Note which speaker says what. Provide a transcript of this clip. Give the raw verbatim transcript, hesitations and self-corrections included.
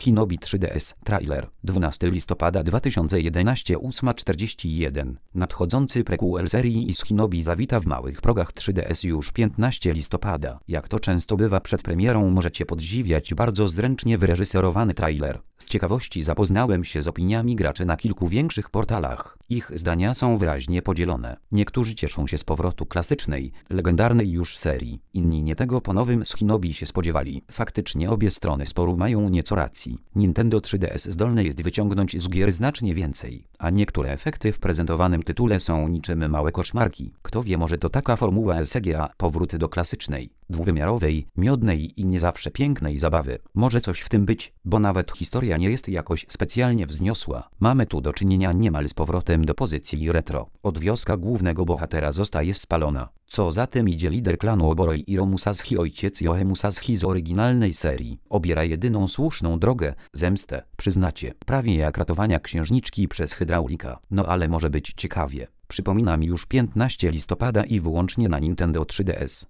Speaker 1: Shinobi trzy D S trailer dwunastego listopada dwa tysiące jedenastego ósma czterdzieści jeden. Nadchodzący prequel serii Shinobi zawita w małych progach trzy D S już piętnastego listopada. Jak to często bywa przed premierą, możecie podziwiać bardzo zręcznie wyreżyserowany trailer. Z ciekawości zapoznałem się z opiniami graczy na kilku większych portalach. Ich zdania są wyraźnie podzielone. Niektórzy cieszą się z powrotu klasycznej, legendarnej już serii. Inni nie tego po nowym Shinobi się spodziewali. Faktycznie obie strony sporu mają nieco racji. Nintendo trzy D S zdolne jest wyciągnąć z gier znacznie więcej, a niektóre efekty w prezentowanym tytule są niczym małe koszmarki. Kto wie, może to taka formuła S G A, powrót do klasycznej, dwuwymiarowej, miodnej i nie zawsze pięknej zabawy. Może coś w tym być, bo nawet historia nie jest jakoś specjalnie wzniosła. Mamy tu do czynienia niemal z powrotem do pozycji retro. Od wioska głównego bohatera zostaje spalona. Co za tym idzie, lider klanu Oborohiro Musashi, ojciec Yoe Musashi z oryginalnej serii, obiera jedyną słuszną drogę, zemstę. Przyznacie, prawie jak ratowania księżniczki przez hydraulika. No ale może być ciekawie. Przypominam, już piętnastego listopada i wyłącznie na Nintendo trzy D S.